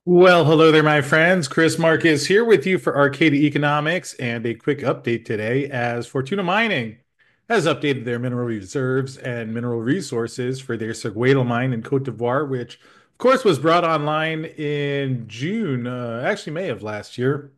Well, hello there, my friends. Chris Marcus here with you for Arcadia Economics and a quick update today as Fortuna Mining has updated their mineral reserves and mineral resources for their Séguéla mine in Côte d'Ivoire, which, of course, was brought online in June, actually May of last year.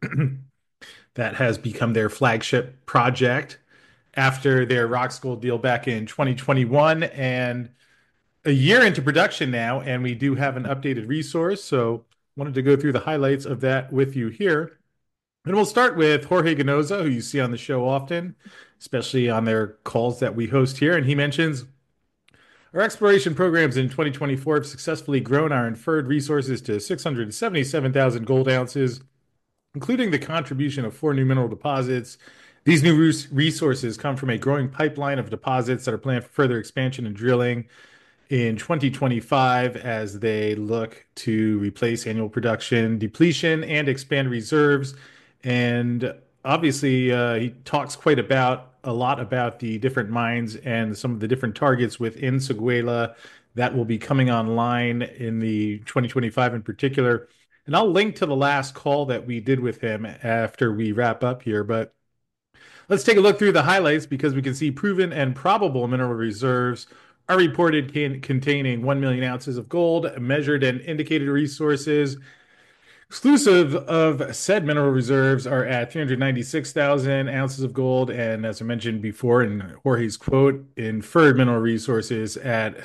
That has become their flagship project after their Roxgold deal back in 2021 and a year into production now, and we do have an updated resource. So wanted to go through the highlights of that with you here. And we'll start with Jorge Ganoza, who you see on the show often, especially on their calls that we host here. And he mentions our exploration programs in 2024 have successfully grown our inferred resources to 677,000 gold ounces, including the contribution of four new mineral deposits. These new resources come from a growing pipeline of deposits that are planned for further expansion and drilling in 2025 as they look to replace annual production depletion and expand reserves. And obviously, he talks quite about a lot about the different mines and some of the different targets within Séguéla that will be coming online in the 2025 in particular. And I'll link to the last call that we did with him after we wrap up here. But let's take a look through the highlights because we can see proven and probable mineral reserves are reported containing 1 million ounces of gold, measured and indicated resources. Exclusive of said mineral reserves are at 396,000 ounces of gold, and as I mentioned before in Jorge's quote, inferred mineral resources at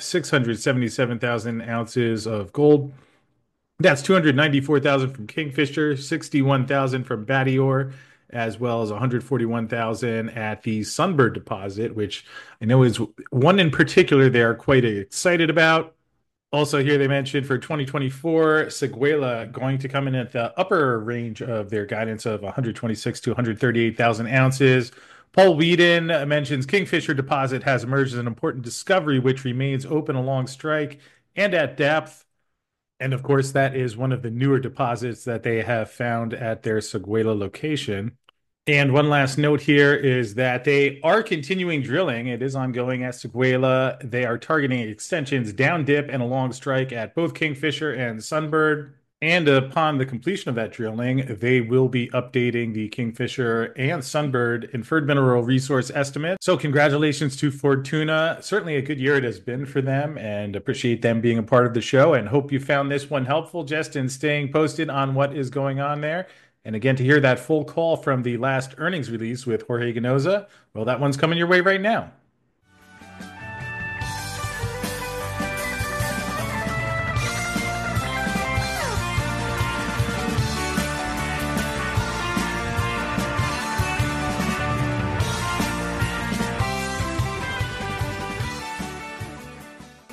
677,000 ounces of gold. That's 294,000 from Kingfisher, 61,000 from Badior, as well as 141,000 at the Sunbird deposit, which I know is one in particular they are quite excited about. Also, here they mentioned for 2024, Séguéla going to come in at the upper range of their guidance of 126 to 138,000 ounces. Paul Whedon mentions Kingfisher deposit has emerged as an important discovery, which remains open along strike and at depth. And of course, that is one of the newer deposits that they have found at their Séguéla location. And one last note here is that they are continuing drilling. It is ongoing at Séguéla. They are targeting extensions down dip and along strike at both Kingfisher and Sunbird. And upon the completion of that drilling, they will be updating the Kingfisher and Sunbird inferred mineral resource estimate. So, congratulations to Fortuna. Certainly a good year it has been for them, and appreciate them being a part of the show. And hope you found this one helpful just in staying posted on what is going on there. And again, to hear that full call from the last earnings release with Jorge Ganoza, well, that one's coming your way right now.